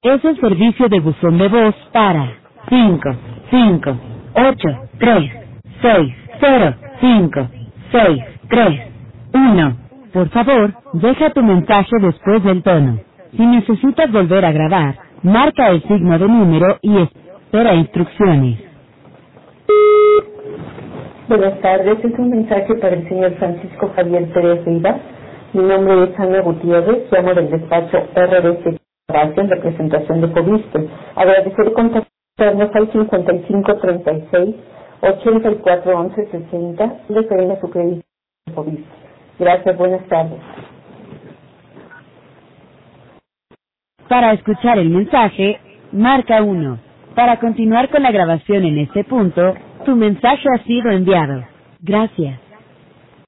Es el servicio de buzón de voz para 558-3-6-0-5-6-3-1. Por favor, deja tu mensaje después del tono. Si necesitas volver a grabar, marca el signo de número y espera instrucciones. Buenas tardes, es un mensaje para el señor Francisco Javier Pérez Rivas. Mi nombre es Ana Gutiérrez, llamo del despacho RBC en representación de Fobiste. Agradecer contactarnos al 5536-841160, referente a su crédito de Fobiste. Gracias, buenas tardes. Para escuchar el mensaje, marca 1. Para continuar con la grabación en este punto, tu mensaje ha sido enviado. Gracias.